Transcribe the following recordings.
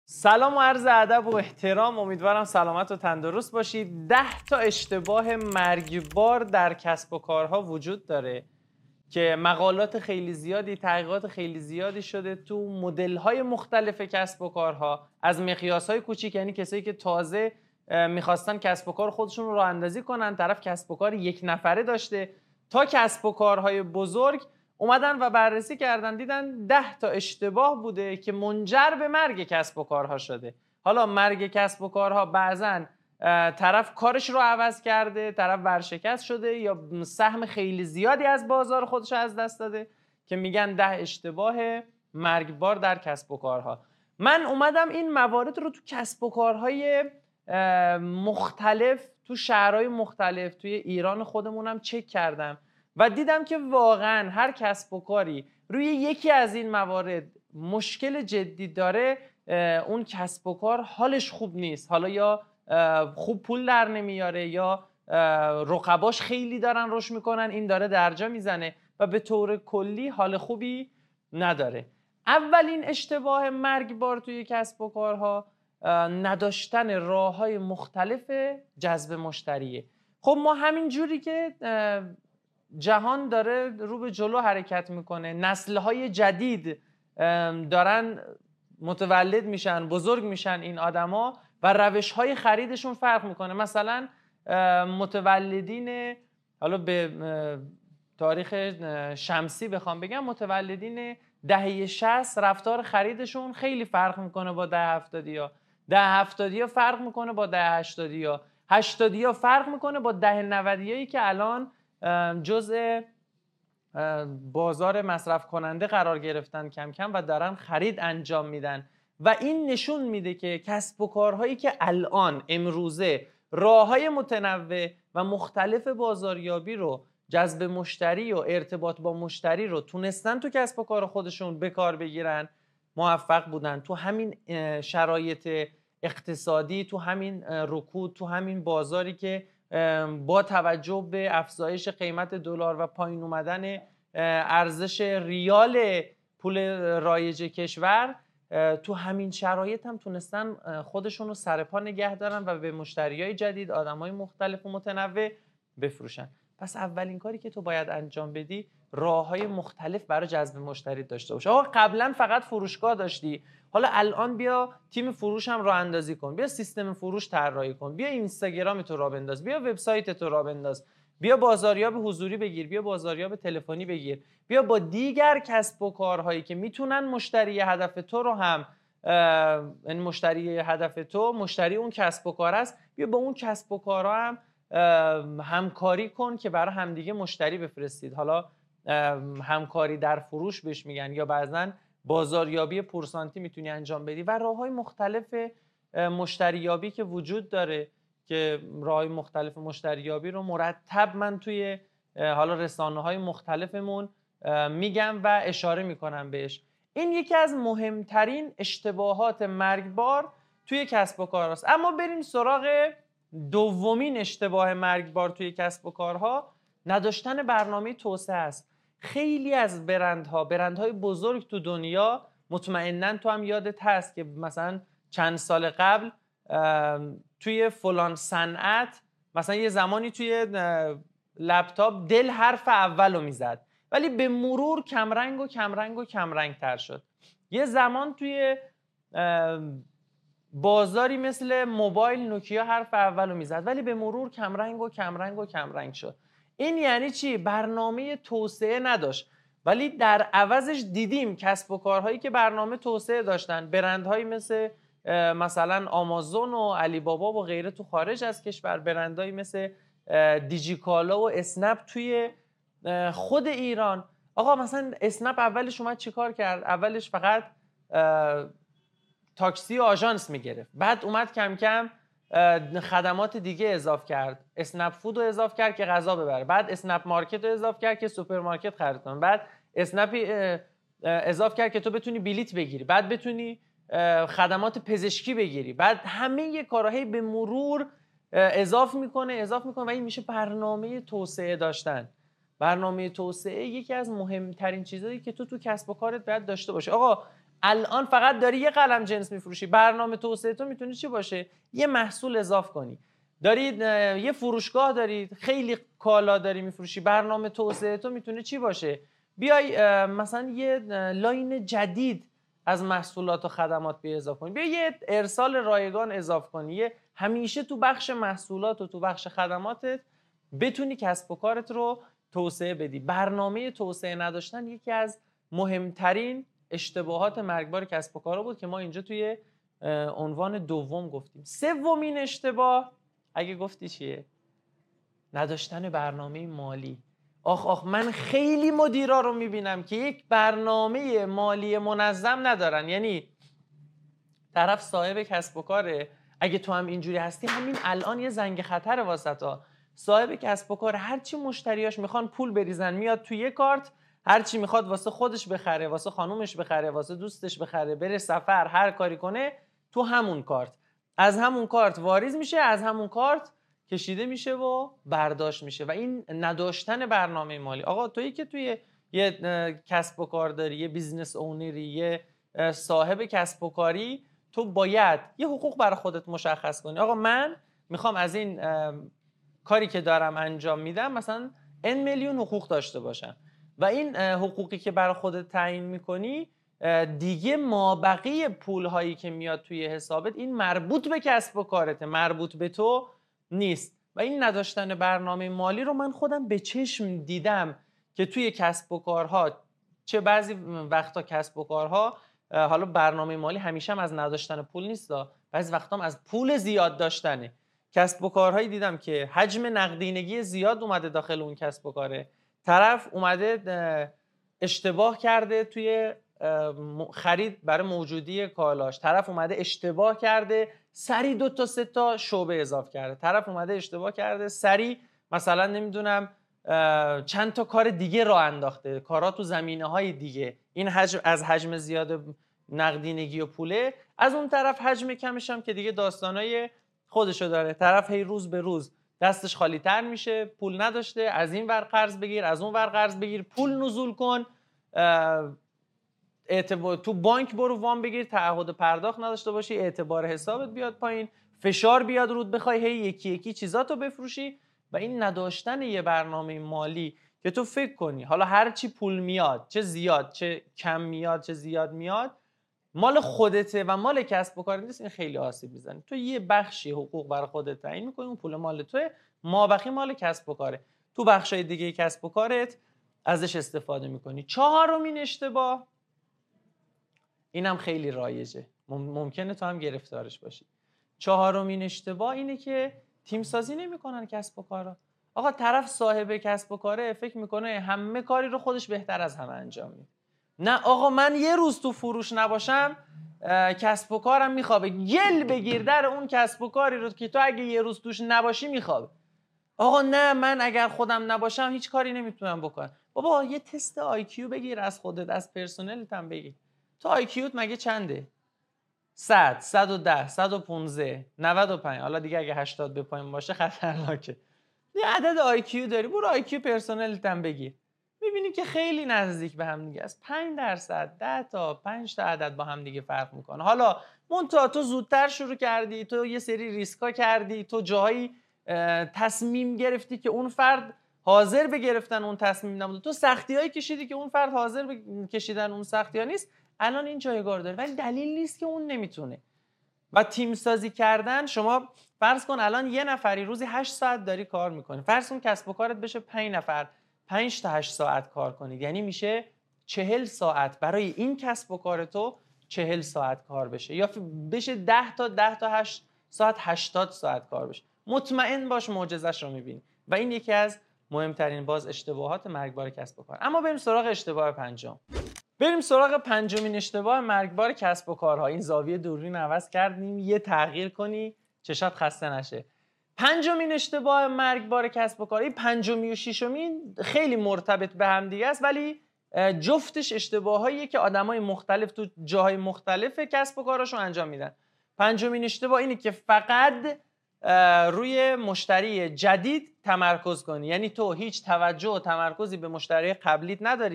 سلام و عرض ادب و احترام. امیدوارم سلامت و تندرست باشید. 10 تا اشتباه مرگبار در کسب و کارها وجود داره که مقالات خیلی زیادی، تحقیقات خیلی زیادی شده تو مدل‌های مختلف کسب و کارها، از مقیاس‌های کوچیک، یعنی کسایی که تازه میخواستن کسب و کار خودشون رو راه اندازی کنن، طرف کسب و کار یک نفره داشته، تا کسب و کارهای بزرگ اومدن و بررسی کردن، دیدن 10 تا اشتباه بوده که منجر به مرگ کسب و کارها شده. حالا مرگ کسب و کارها بعضن طرف کارش رو عوض کرده، طرف ورشکست شده، یا سهم خیلی زیادی از بازار خودش از دست داده، که میگن 10 اشتباه مرگبار در کسب و کارها. من اومدم این موارد رو تو کسب و کارهای مختلف، تو شهرهای مختلف توی ایران خودمونم چک کردم و دیدم که واقعا هر کسب و کاری روی یکی از این موارد مشکل جدی داره، اون کسب و کار حالش خوب نیست. حالا یا خوب پول در نمیاره، یا رقباش خیلی دارن رشد میکنن، این داره درجا میزنه و به طور کلی حال خوبی نداره. اولین اشتباه مرگبار توی کسب و کارها نداشتن راه‌های مختلف جذب مشتریه. خب ما همین جوری که جهان داره رو به جلو حرکت میکنه، نسل‌های جدید دارن متولد میشن، بزرگ میشن این آدما، و روش‌های خریدشون فرق میکنه. مثلا متولدین، حالا به تاریخ شمسی بخوام بگم، متولدین دهه 60 رفتار خریدشون خیلی فرق میکنه با دهه 70ها. دهه 70ها فرق میکنه با دهه 80ها. 80ها فرق میکنه با دهه 90هایی که الان جزء بازار مصرف کننده قرار گرفتن کم کم و دارن خرید انجام میدن. و این نشون میده که کسب و کارهایی که الان امروزه راههای متنوع و مختلف بازاریابی رو، جذب مشتری و ارتباط با مشتری رو تونستن تو کسب و کار خودشون به کار بگیرن، موفق بودن تو همین شرایط اقتصادی، تو همین رکود، تو همین بازاری که با توجه به افزایش قیمت دلار و پایین اومدن ارزش ریال پول رایج کشور، تو همین شرایط هم تونستن خودشون رو سر پا نگه دارن و به مشتریای جدید، آدمای مختلف و متنوع بفروشن. پس اولین کاری که تو باید انجام بدی، راه‌های مختلف برای جذب مشتری داشته باش. آقا قبلا فقط فروشگاه داشتی، حالا الان بیا تیم فروش هم راه اندازی کن، بیا سیستم فروش طراحی کن، بیا اینستاگرام تو راه بنداز، بیا وبسایت تو راه بنداز، بیا بازاریاب حضوری بگیر، بیا بازاریاب تلفنی بگیر، بیا با دیگر کسب و کارهایی که میتونن مشتری هدف تو رو هم، این مشتری هدف تو مشتری اون کسب و کار است، بیا با اون کسب و کارها هم همکاری کن که برای همدیگه مشتری بفرستید. حالا همکاری در فروش بهش میگن، یا بعضن بازاریابی پورسانتی میتونی انجام بدی. و راههای مختلف مشتریابی که وجود داره، که راههای مختلف مشتریابی رو مرتب من توی حالا رسانه‌های مختلفمون میگم و اشاره میکنم بهش. این یکی از مهمترین اشتباهات مرگبار توی کسب و کار است. اما بریم سراغ دومین اشتباه مرگبار توی کسب و کارها، نداشتن برنامه توسعه است. خیلی از برندهای بزرگ تو دنیا، مطمئناً تو هم یادت هست که مثلا چند سال قبل توی فلان صنعت، مثلا یه زمانی توی لپتاپ دل حرف اولو میزد، ولی به مرور کمرنگ و کمرنگ و کمرنگ تر شد. یه زمان توی بازاری مثل موبایل نوکیا حرف اولو میزد، ولی به مرور کمرنگ و کمرنگ و کمرنگ شد. این یعنی چی؟ برنامه توسعه نداشت. ولی در عوضش دیدیم کسب و کارهایی که برنامه توسعه داشتن، برندهایی مثلا آمازون و علی بابا و غیره تو خارج از کشور، برندهایی مثل دیجیکالا و اسنپ توی خود ایران. آقا مثلا اسنپ اولش اومد چی کار کرد؟ اولش فقط تاکسی و آژانس میگرفت، بعد اومد کم کم خدمات دیگه اضاف کرد، اسنپ فود رو اضاف کرد که غذا ببره، بعد اسنپ مارکت رو اضاف کرد که سوپرمارکت خرید کنه، بعد اسنپ اضاف کرد که تو بتونی بلیت بگیری، بعد بتونی خدمات پزشکی بگیری، بعد همه کارهایی به مرور اضاف میکنه و این میشه برنامه توسعه داشتن. برنامه توسعه یکی از مهمترین چیزایی که تو کسب و کارت باید داشته باشه. آقا الان فقط داری یه قلم جنس میفروشی، برنامه توسعه تو میتونه چی باشه؟ یه محصول اضاف کنی. دارید یه فروشگاه دارید، خیلی کالا داری میفروشی، برنامه توسعه تو میتونه چی باشه؟ بیای مثلا یه لاین جدید از محصولات و خدمات بیا اضافه کنی، بیا یه ارسال رایگان اضافه کنی، یه همیشه تو بخش محصولات و تو بخش خدماتت بتونی کسب و کارت رو توسعه بدی. برنامه توسعه نداشتن یکی از مهمترین اشتباهات مرگبار کسب و کارا بود که ما اینجا توی عنوان دوم گفتیم. سومین اشتباه اگه گفتی چیه؟ نداشتن برنامه مالی. آخ من خیلی مدیرا رو میبینم که یک برنامه مالی منظم ندارن. یعنی طرف صاحب کسب و کاره، اگه تو هم اینجوری هستی همین الان یه زنگ خطر واسطا. صاحب کسب و کار هرچی مشتریاش میخوان پول بریزن میاد توی یه کارت، هرچی میخواد واسه خودش بخره، واسه خانومش بخره، واسه دوستش بخره، بره سفر، هر کاری کنه تو همون کارت، از همون کارت واریز میشه، از همون کارت کشیده میشه و برداشت میشه. و این نداشتن برنامه مالی. آقا تویی که توی یه کسب و کار داری، یه بیزنس اونری، یه صاحب کسب و کاری، تو باید یه حقوق برای خودت مشخص کنی. آقا من میخوام از این کاری که دارم انجام میدم مثلا n میلیون حقوق داشته باشم و این حقوقی که برای خودت تعیین میکنی دیگه مابقی پولهایی که میاد توی حسابت این مربوط به کسب و کارته، مربوط به تو نیست. و این نداشتن برنامه مالی رو من خودم به چشم دیدم که توی کسب و کارها، چه بعضی وقتا کسب و کارها، حالا برنامه مالی همیشه هم از نداشتن پول نیست، بعضی وقتا هم از پول زیاد داشتنه. کسب و کارهایی دیدم که حجم نقدینگی زیاد اومده داخل اون کسب و کاره، طرف اومده اشتباه کرده توی خرید برای موجودی کالاش، طرف اومده اشتباه کرده سری 2 تا 3 تا شعبه اضافه کرده، طرف اومده اشتباه کرده سری مثلا نمیدونم چند تا کار دیگه راه انداخته، کارا تو زمینه‌های دیگه. این حجم از حجم زیاد نقدینگی و پوله، از اون طرف حجم کمش هم که دیگه داستانای خودشو داره، طرف هی روز به روز دستش خالی تر میشه، پول نداشته، از این ور قرض بگیر، از اون ور قرض بگیر، پول نزول کن، تو بانک برو وام بگیر، تعهد پرداخت نداشته باشی، اعتبار حسابت بیاد پایین، فشار بیاد رود، بخوای هی یکی یکی چیزاتو بفروشی. و این نداشتن یه برنامه مالی که تو فکر کنی حالا هر چی پول میاد، چه زیاد چه کم میاد چه زیاد میاد، مال خودته و مال کسب و کار نیست، این خیلی آسیب میزنه. تو یه بخشی حقوق برای خودت تعیین می‌کنی، اون پول مال توئه، مابقی مال کسب و کاره، تو بخشای دیگه کسب و کارت ازش استفاده می‌کنی. چهارمین اشتباه، اینم خیلی رایجه، ممکنه تو هم گرفتارش باشی. چهارمین اشتباه اینه که تیم سازی نمی‌کنن کسب و کارا. آقا طرف صاحب کسب و کاره فکر می‌کنه همه کاری رو خودش بهتر از همه انجام میده. نه آقا من یه روز تو فروش نباشم کسب و کارم میخوابه، گل بگیر در اون کسب و کاری رو که تو اگه یه روز توش نباشی میخوابه. آقا نه من اگر خودم نباشم هیچ کاری نمیتونم بکنم. بابا یه تست IQ بگیر از خودت، از پرسنلت هم بگیر. تو IQت مگه چنده؟ 100 110 115 95، حالا دیگه اگه 80 به پایین باشه خطرناکه. یه عدد IQ داری، برو IQ پرسنلت هم بگیر، میبینی که خیلی نزدیک به هم دیگه است. 5%، 10 تا 5 تا عدد با هم دیگه فرق میکنه. حالا منتها تو زودتر شروع کردی، تو یه سری ریسکا کردی، تو جایی تصمیم گرفتی که اون فرد حاضر به گرفتن اون تصمیم نبود، تو سختی‌هایی کشیدی که اون فرد حاضر به کشیدن اون سختی‌ها نیست، الان این جایگاه داره، ولی دلیل نیست که اون نمیتونه. و تیم سازی کردن، شما فرض کن الان یه نفری روزی 8 ساعت داری کار میکنی، فرض کن کسب و کارت بشه 5 نفر 5 تا 8 ساعت کار کنید، یعنی میشه 40 ساعت برای این کسب و کار تو 40 ساعت کار بشه، یا بشه 10 تا 8 ساعت 80 ساعت کار بشه. مطمئن باش معجزه‌اش رو میبینی. و این یکی از مهمترین باز اشتباهات مرگبار کسب و کار. اما بریم سراغ اشتباه پنجم. بریم سراغ پنجمین اشتباه مرگبار کسب و کارها. این زاویه دوربین عوض کردیم، یه تغییر کنی چشات خسته نشه. پنجمین اشتباه مرگبار کسب و کار، این پنجمی و ششمین خیلی مرتبط به هم دیگه است، ولی جفتش اشتباهاییه که آدمای مختلف تو جاهای مختلف کسب و کاراشو انجام میدن. پنجمین اشتباه اینه که فقط روی مشتری جدید تمرکز کنی، یعنی تو هیچ توجه و تمرکزی به مشتری قبلیت نداری،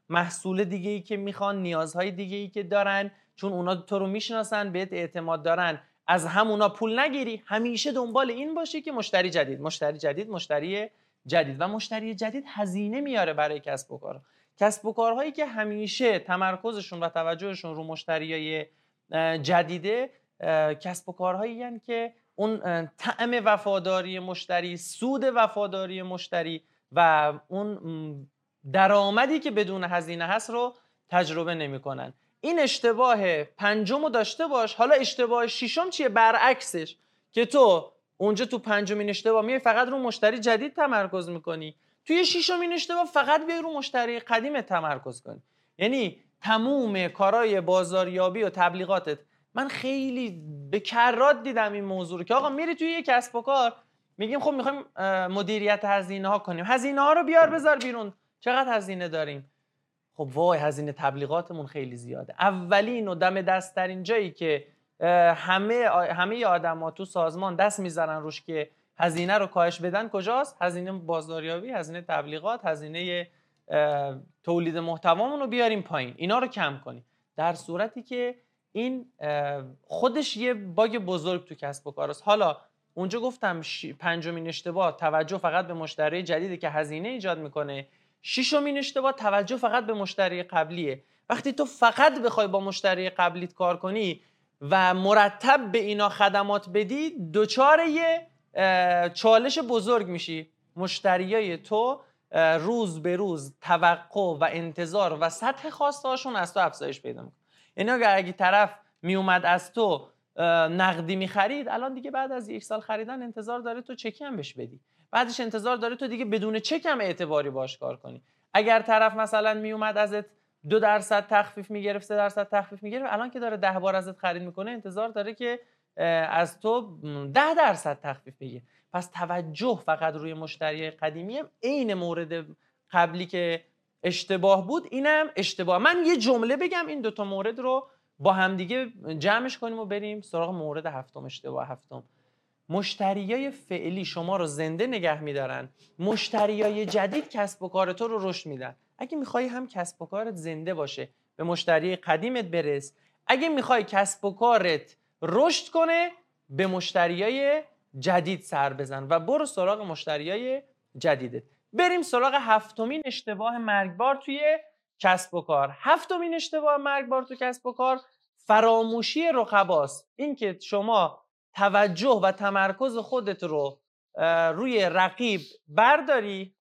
محصول دیگه ای که میخوان، نیازهای دیگه ای که دارن، چون اونا تو رو میشناسن، بهت اعتماد دارن، از همونا پول نگیری. همیشه دنبال این باشی که مشتری جدید، مشتری جدید، مشتری جدید. و مشتری جدید هزینه میاره برای کسب و کار. کسب و کارهایی که همیشه تمرکزشون و توجهشون رو مشتریای جدیده، کسب و کارهایی هستند که اون طعم وفاداری مشتری، سود وفاداری مشتری و اون درآمدی که بدون هزینه هست رو تجربه نمی‌کنن. این اشتباه پنجم رو داشته باش. حالا اشتباه ششم چیه؟ برعکسش، که تو اونجا تو پنجمین اشتباه میای فقط رو مشتری جدید تمرکز میکنی، توی ششمین اشتباه فقط بیای رو مشتری قدیم تمرکز کنی. یعنی تموم کارهای بازاریابی و تبلیغاتت، من خیلی به کرات دیدم این موضوع رو که آقا میری توی یک کسب و کار میگیم خب میخوایم مدیریت هزینه ها کنیم، هزینه ها رو بیار بذار بیرون، چقدر هزینه داریم؟ خب وای هزینه تبلیغاتمون خیلی زیاده. اولین و دم دست‌ترین جایی که همه آدم‌ها تو سازمان دست میذارن روش که هزینه رو کاهش بدن کجاست؟ هزینه بازاریابی، هزینه تبلیغات، هزینه تولید محتوامون رو بیاریم پایین، اینا رو کم کنیم. در صورتی که این خودش یه باگ بزرگ تو کسب و کار است. حالا اونجا گفتم پنجمین اشتباه توجه فقط به مشتری جدیدی که هزینه ایجاد میکنه. ششمین اشتباه توجه فقط به مشتری قبلیه. وقتی تو فقط بخوای با مشتری قبلیت کار کنی و مرتب به اینا خدمات بدی، دوچار یه چالش بزرگ میشی. مشتریای تو روز به روز توقع و انتظار و سطح خواسته هاشون از تو افزایش پیدا میکنه. یعنی اگه طرف میومد از تو نقدی میخرید، الان دیگه بعد از یک سال خریدن انتظار داره تو چکی هم بهش بدی، بعدش انتظار داره تو دیگه بدون چک هم اعتباری باش کار کنی. اگر طرف مثلا میومد ازت 2% تخفیف میگرفت، 3% تخفیف میگرفت، الان که داره 10 بار ازت خرید میکنه انتظار داره که از تو 10% تخفیف بگیره. پس توجه فقط روی مشتری قدیمی هم عین مورد قبلی که اشتباه بود، اینم اشتباه. من یه جمله بگم این دوتا مورد رو با همدیگه جمعش کنیم و بریم سراغ مورد هفتم. اشتباه هفتم: مشتریای فعلی شما رو زنده نگه میدارن، مشتریای جدید کسب و کار تو رو رشد میدن. اگه میخوای هم کسب و کارت زنده باشه به مشتری قدیمت برس، اگه میخوای کسب و کارت رشد کنه به مشتریای جدید سر بزن و برو سراغ مشتریای جدیدت. بریم سراغ هفتمین اشتباه مرگبار توی کسب و کار. هفتمین اشتباه مرگبار توی کسب و کار فراموشی رقباست. این که شما توجه و تمرکز خودت رو روی رقیب برداری